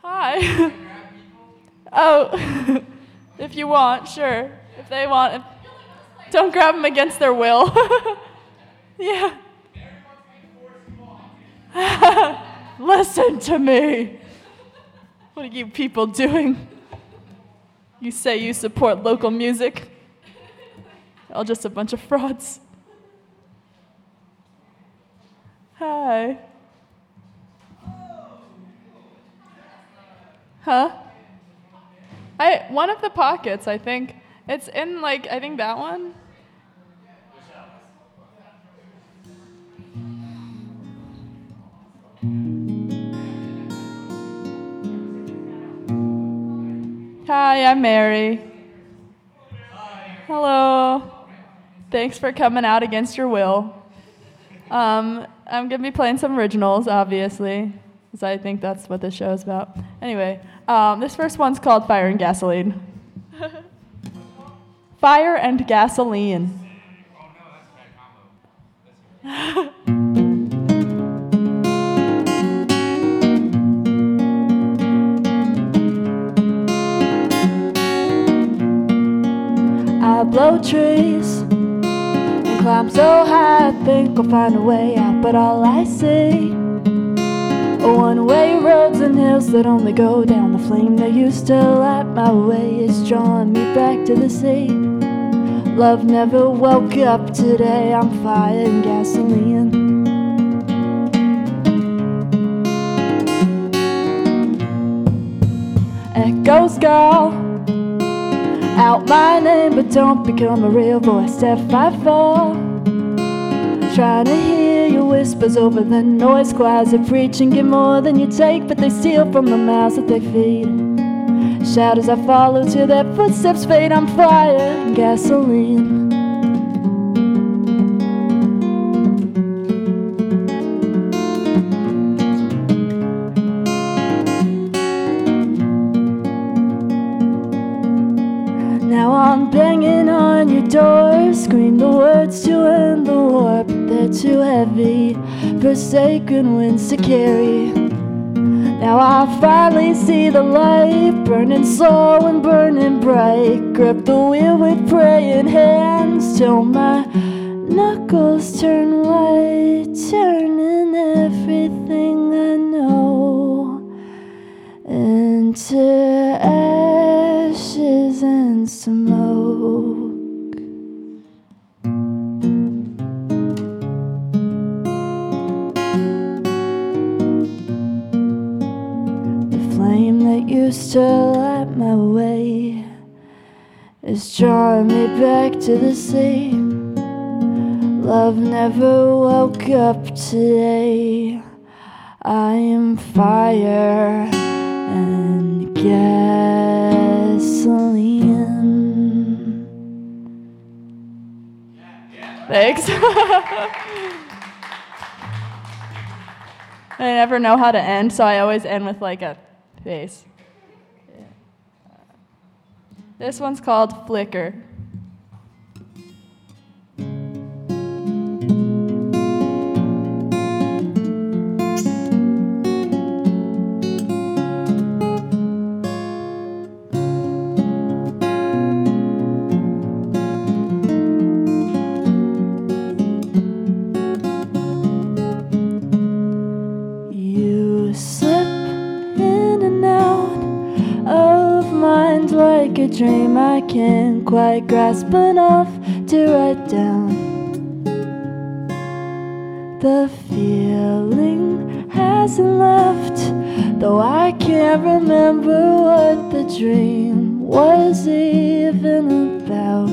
Hi. Oh, if you want, sure. If they want, don't grab them against their will. Yeah. Listen to me. What are you people doing? You say you support local music? All just a bunch of frauds. Hi. Huh? One of the pockets, I think. It's in, like, I think that one. Hi, I'm Mary. Hi. Hello. Thanks for coming out against your will. I'm going to be playing some originals, obviously, because I think that's what this show is about. Anyway, this first one's called Fire and Gasoline. Fire and Gasoline. Oh, no, that's a bad combo. I blow trees and climb so high, I think I'll find a way out, but all I see are one-way roads and hills that only go down. The flame that used to light my way is drawing me back to the sea. Love never woke up today, I'm fire and gasoline. Echoes call out my name, but don't become a real voice if I fall. Trying to hear your whispers over the noise choirs that preach and give more than you take, but they steal from the mouths that they feed. Shout as I follow to their footsteps fade. I'm fire and gasoline. Now I'm banging on your door, scream the words to end the war, but they're too heavy for sacred winds to carry. Now I finally see the light, burning slow and burning bright. Grip the wheel with praying hands till my knuckles turn white, turning everything I know into ashes and smoke. Used to light my way is drawing me back to the sea. Love never woke up today. I am fire and gasoline. Thanks. I never know how to end, so I always end with like a face. This one's called Flicker. You slip in and out of mind like a dream I can't quite grasp enough to write down. The feeling hasn't left, though I can't remember what the dream was even about.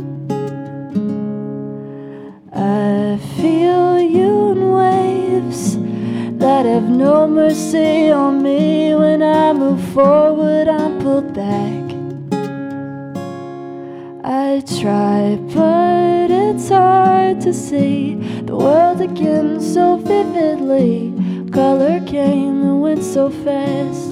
I feel you in waves that have no mercy on me. When I move forward, I'm pulled back. I try, but it's hard to see the world again so vividly. Color came and went so fast.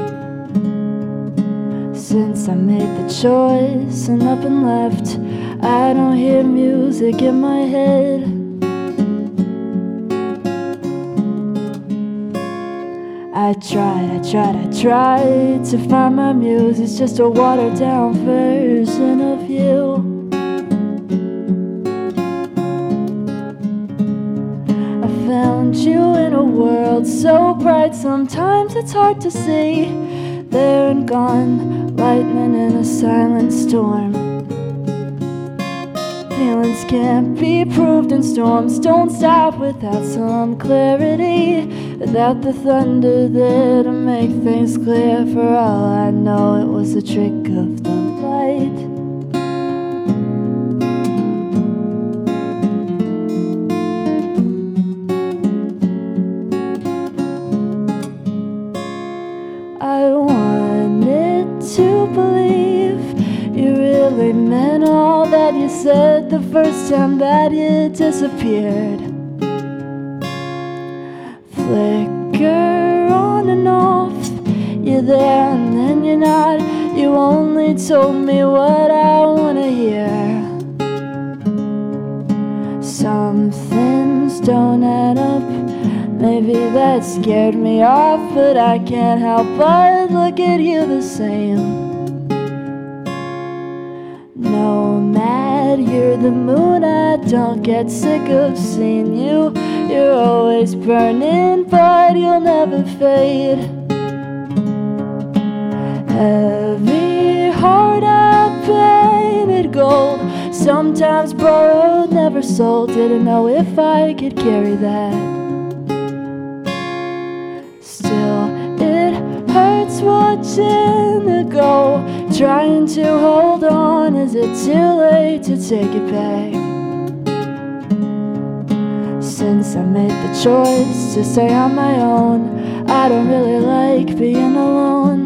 Since I made the choice and up and left, I don't hear music in my head. I I tried to find my muse. It's just a watered down version of you. I found you in a world so bright, sometimes it's hard to see. There and gone, lightning in a silent storm. Feelings can't be proved and storms don't stop without some clarity. Without the thunder there to make things clear. For all I know, it was a trick of the light. I wanted to believe you really meant all that you said the first time that you disappeared. Flicker on and off, you're there and then you're not. You only told me what I wanna hear. Some things don't add up. Maybe that scared me off, but I can't help but look at you the same. Nomad, you're the moon, I don't get sick of seeing you. You're always burning, but you'll never fade. Heavy heart, I painted gold. Sometimes borrowed, never sold. Didn't know if I could carry that. Still, it hurts watching it go. Trying to hold on, is it too late to take it back? Since I made the choice to stay on my own, I don't really like being alone.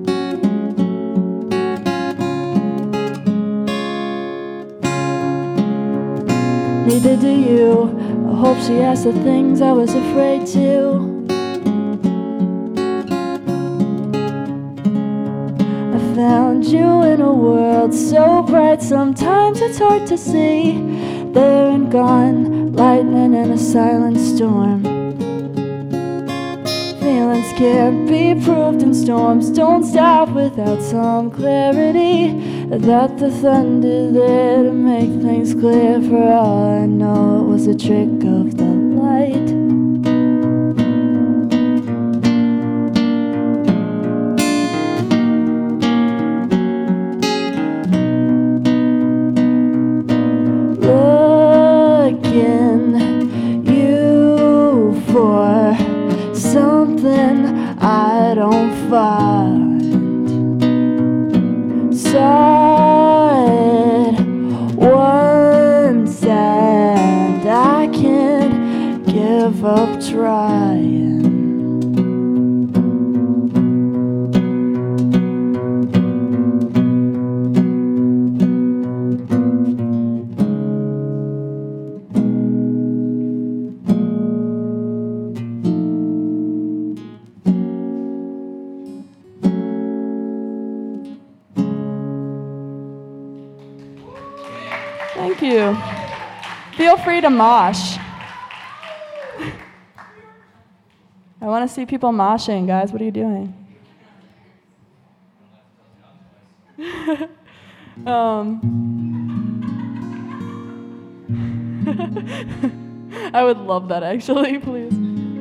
Neither do you. I hope she asked the things I was afraid to. I found you in a world so bright, sometimes it's hard to see. There and gone, lightning in a silent storm. Feelings can't be proved and storms don't stop without some clarity. Without the thunder there to make things clear. For all I know, it was a trick of the light. Looking you for something I don't find. Saw it once and I can't give up trying. Thank you. Feel free to mosh. I want to see people moshing, guys. What are you doing? I would love that, actually, please.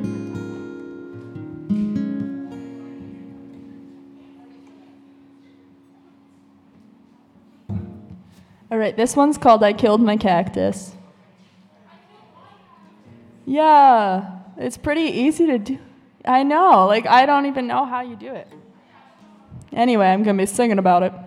All right, this one's called I Killed My Cactus. Yeah, it's pretty easy to do. I know, like, I don't even know how you do it. Anyway, I'm going to be singing about it.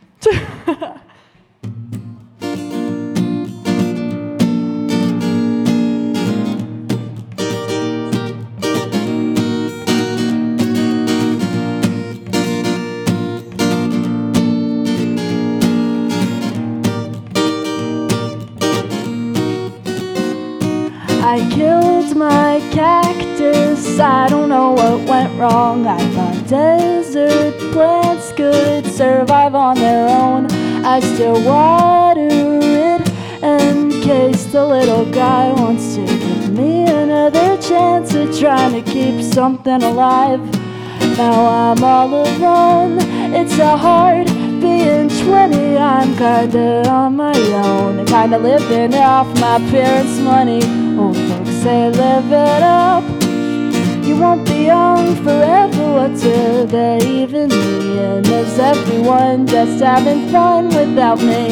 I killed my cactus, I don't know what went wrong. I thought desert plants could survive on their own. I still water it in case the little guy wants to give me another chance at trying to keep something alive. Now I'm all alone. It's a hard being 20. I'm kinda on my own and kinda living off my parents' money. Old folks say live it up. You won't be young forever, what do they even mean? Is everyone just having fun without me?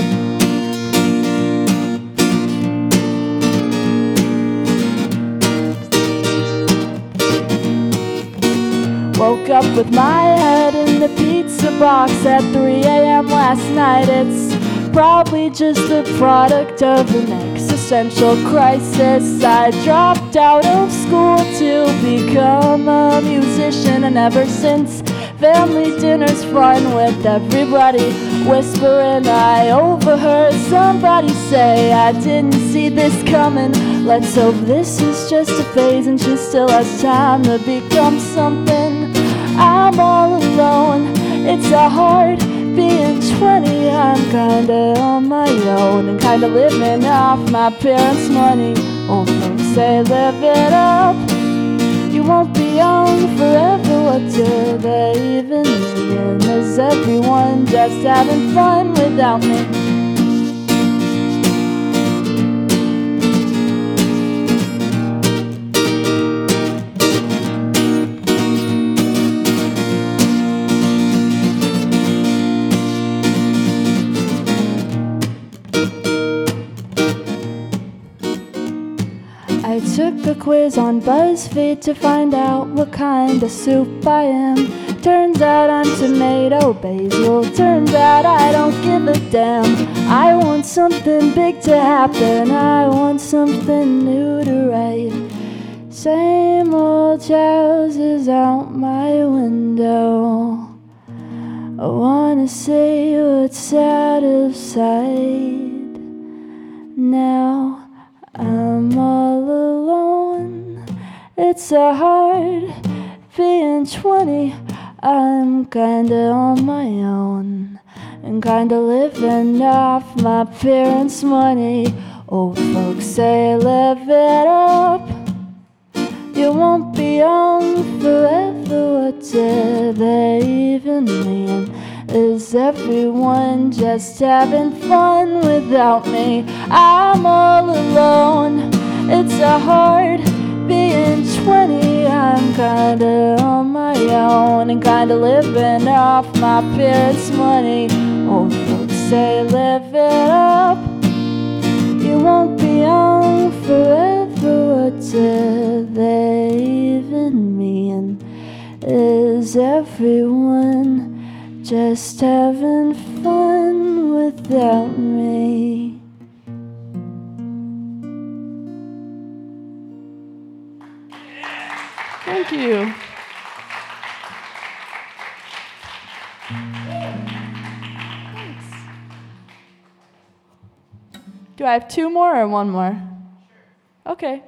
Woke up with my head in the pizza box at 3 a.m. last night. It's probably just the product of an existential crisis. I dropped out of school to become a musician, and ever since, family dinner's fun with everybody whispering. I overheard somebody say, I didn't see this coming. Let's hope this is just a phase and she still has time to become something. I'm all alone. It's a hard being 20. I'm kinda on my own and kinda living off my parents' money. Old folks say live it up. You won't be young forever, what do they even mean? Is everyone just having fun without me? I took a quiz on BuzzFeed to find out what kind of soup I am. Turns out I'm tomato basil. Turns out I don't give a damn. I want something big to happen. I want something new to write. Same old houses out my window. I wanna see what's out of sight. Now I'm all alone. It's a hard being 20. I'm kinda on my own and kinda living off my parents' money. Old folks say live it up. You won't be young forever, what do they even mean? Is everyone just having fun without me? I'm all alone. It's a hard being 20. I'm kinda on my own and kinda living off my parents' money. Old folks say live it up. You won't be young forever, what do they even mean? Is everyone just having fun without me? Thank you. Thanks. Do I have two more or one more? Okay.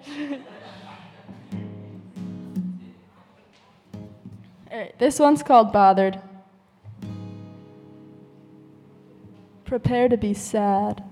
All right, this one's called Bothered. Prepare to be sad.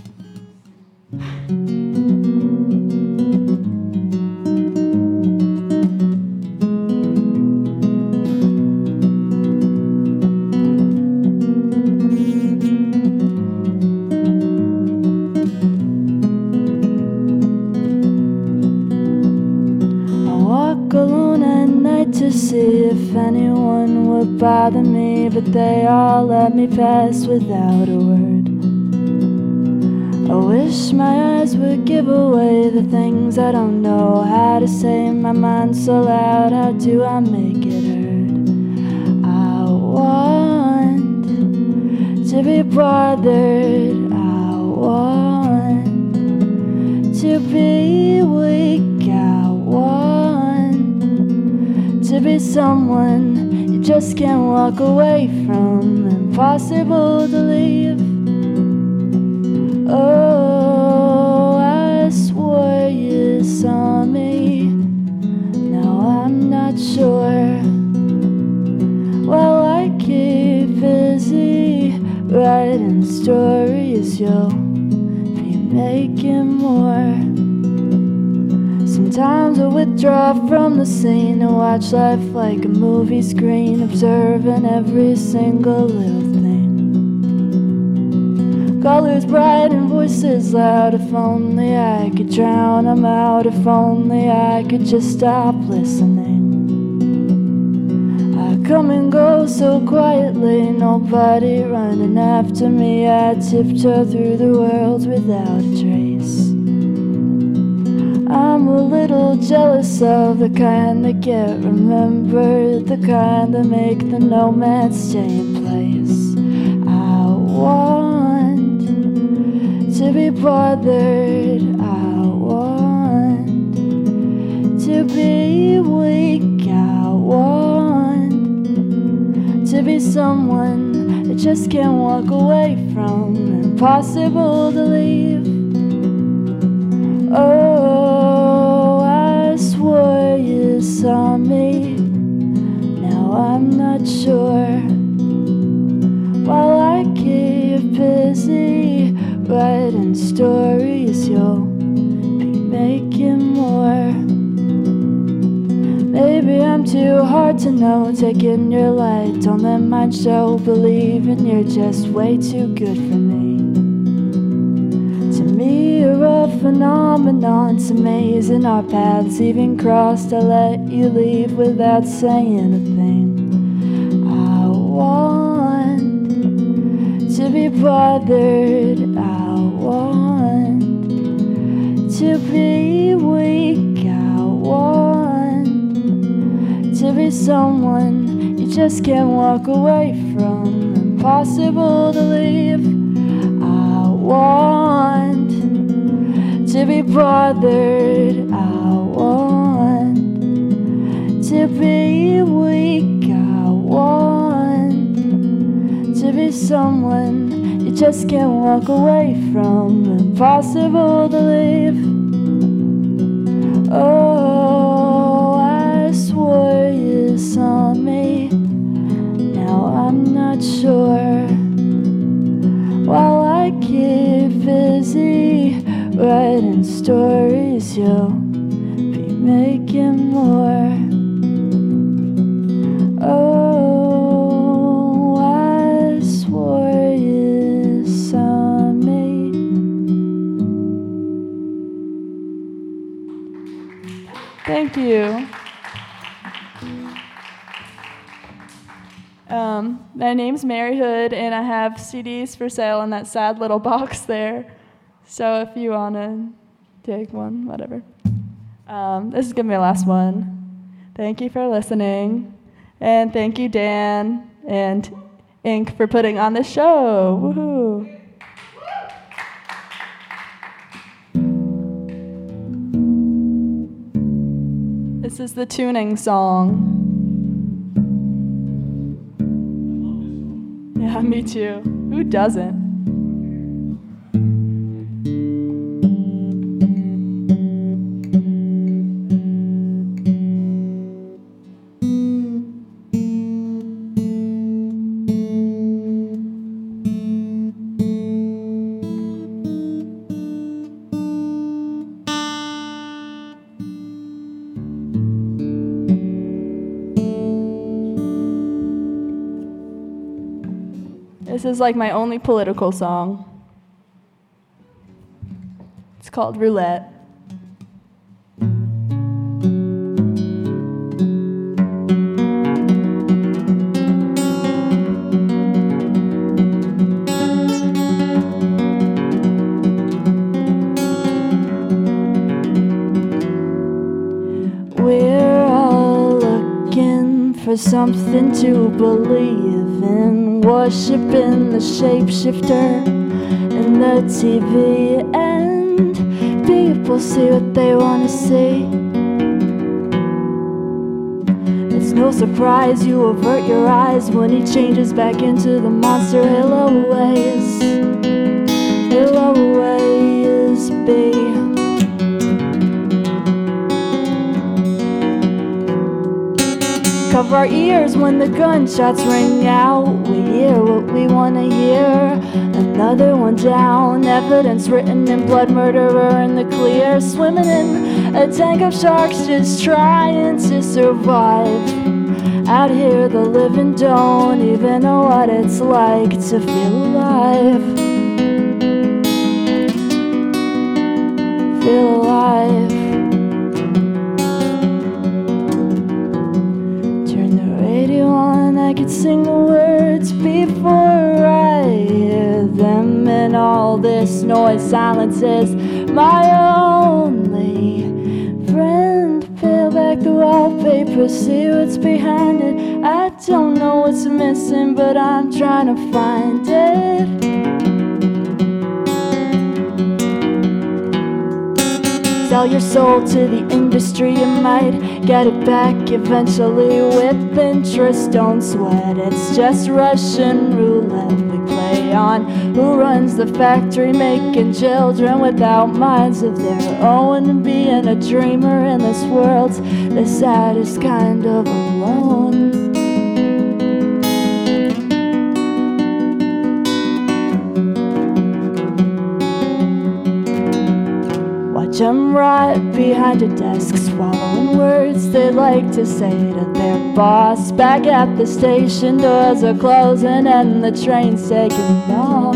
To see if anyone would bother me, but they all let me pass without a word. I wish my eyes would give away the things I don't know how to say in my mind so loud. How do I make it heard? I want to be bothered. I want to be weak. I want to be someone you just can't walk away from, impossible to leave. Oh, I swore you saw me. Now I'm not sure. Well, I keep busy writing stories. You'll be making more. Some Sometimes I withdraw from the scene and watch life like a movie screen, observing every single little thing. Colors bright and voices loud. If only I could drown them out. If only I could just stop listening. I come and go so quietly, nobody running after me. I tiptoe through the world without a trace. I'm a little jealous of the kind that get remembered, the kind that make the nomads stay in place. I want to be bothered. I want to be weak. I want to be someone that just can't walk away from, impossible to leave. Oh, I swore you saw me. Now I'm not sure. While I keep busy writing stories, you'll be making more. Maybe I'm too hard to know. Taking your light, don't let mine show. Believing you're just way too good for me. To me, you're a phenomenon. It's amazing our paths even crossed. I let you leave without saying a thing. I want to be bothered. I want to be weak. I want to be someone you just can't walk away from, impossible to leave. I want to be bothered. I want to be weak. I want to be someone you just can't walk away from, impossible to leave. Oh, I swore you saw me. Now I'm not sure. While I keep busy writing stories, you'll be making more. Oh, I swore you saw me. Thank you. My name's Mary Hood, and I have CDs for sale in that sad little box there. So if you want to take one, whatever. This is going to be my last one. Thank you for listening. And thank you, Dan and Inc. for putting on this show. Woohoo! This is the tuning song. Yeah, me too. Who doesn't? This is like my only political song. It's called Roulette. We're all looking for something to believe in, worshiping the shapeshifter in the TV, and people see what they want to see. It's no surprise you avert your eyes when he changes back into the monster he'll always be. Cover our ears when the gunshots ring out. We hear what we wanna hear. Another one down, evidence written in blood, murderer in the clear. Swimming in a tank of sharks, just trying to survive. Out here the living don't even know what it's like to feel alive. Feel alive. Turn the radio on, I could sing the words before I hear them. And all this noise, silence is my only friend. Peel back the wallpaper, see what's behind it. I don't know what's missing, but I'm trying to find it. Sell your soul to the industry, you might get it back eventually with interest. Don't sweat, it's just Russian roulette we play on. Who runs the factory making children without minds of their own? And being a dreamer in this world's the saddest kind of alone. I'm right behind a desk, swallowing words they like to say to their boss. Back at the station, doors are closing and the train's taking off.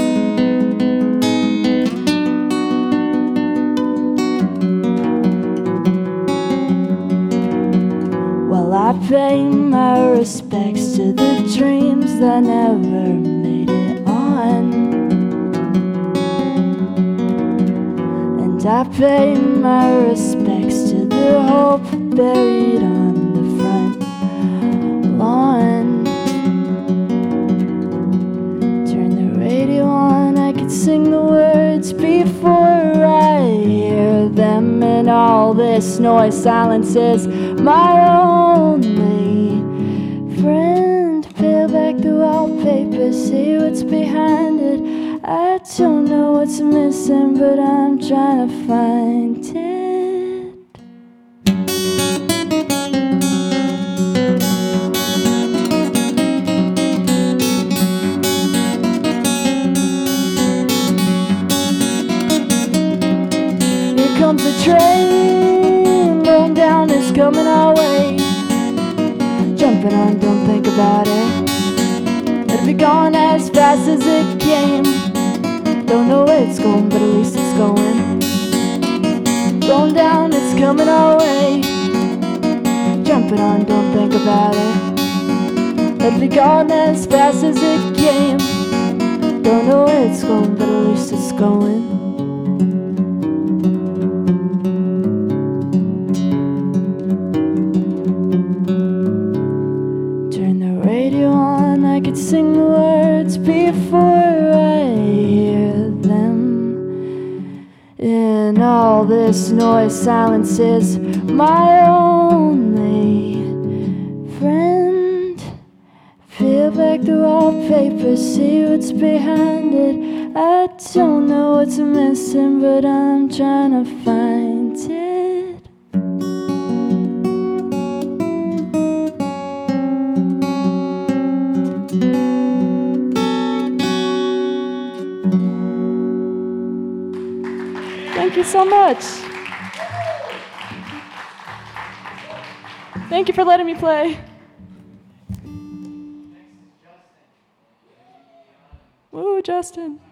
Well, I pay my respects to the dreams that never made it on. I pay my respects to the hope buried on the front lawn. Turn the radio on, I could sing the words before I hear them. And all this noise, silence is my only friend. Peel back the wallpaper, see what's behind it. I don't know what's missing, but I'm trying to find it. Here comes the train, going down, it's coming our way. Jumping on, don't think about it. It'll be gone as fast as it came. Don't know where it's going, but at least it's going. Going down, it's coming our way. Jumping on, don't think about it. It'll be gone as fast as it came. Don't know where it's going, but at least it's going. Turn the radio on, I could sing the words before I hear them. In all this noise, silence is my only friend. Peel back the wallpaper, see what's behind it. I don't know what's missing, but I'm trying to find it. Thank you so much. Thank you for letting me play. Woo, Justin.